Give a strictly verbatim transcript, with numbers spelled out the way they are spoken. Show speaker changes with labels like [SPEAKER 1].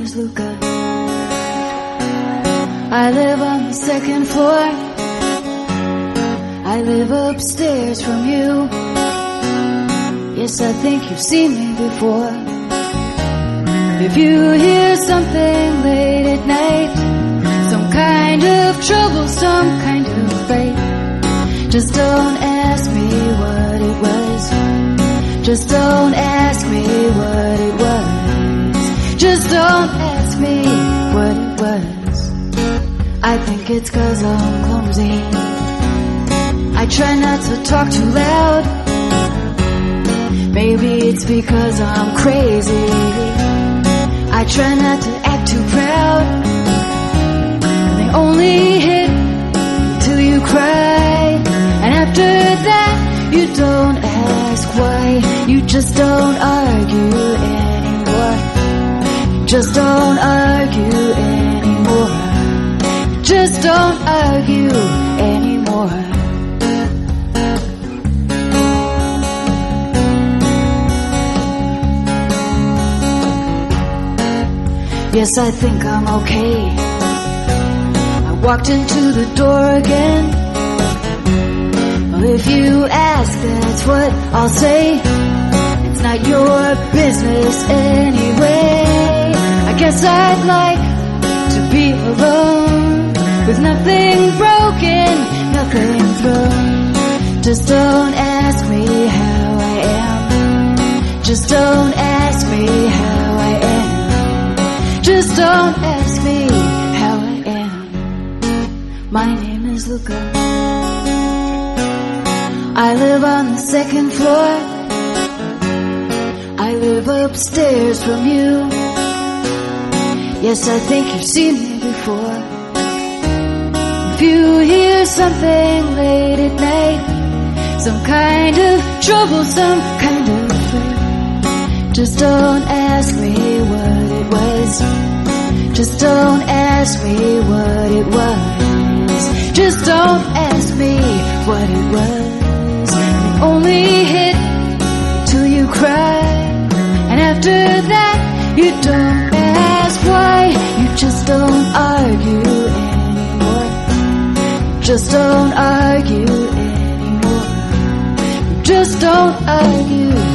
[SPEAKER 1] is Luca. I live on the second floor. I live upstairs from you. Yes, I think you've seen me before. If you hear something late at night, some kind of trouble, some kind of fight, just don't ask me what it was. Just don't ask me what it was. Just don't ask me what it was. I think it's 'cause I'm clumsy. I try not to talk too loud. Maybe it's because I'm crazy. I try not to act too proud. They only hit till you cry, and after that you don't ask why. You just don't argue anymore. You just don't argue anymore. You just don't argue anymore. Yes, I think I'm okay. I walked into the door again. Well, if you ask, that's what I'll say. It's not your business anyway. I guess I'd like to be alone, with nothing broken, nothing thrown. Just don't ask me how I am. Just don't ask me how I am. Just don't ask me how I am. My name is Luca. I live on the second floor. I live upstairs from you. Yes, I think you've seen me before. If you hear something late at night, some kind of trouble, some kind of fight, just don't ask me what it was. Just don't ask me what it was. Just don't ask me what it was. It only hit till you cry, and after that you don't ask why. You just don't argue anymore. Just don't argue anymore. Just don't argue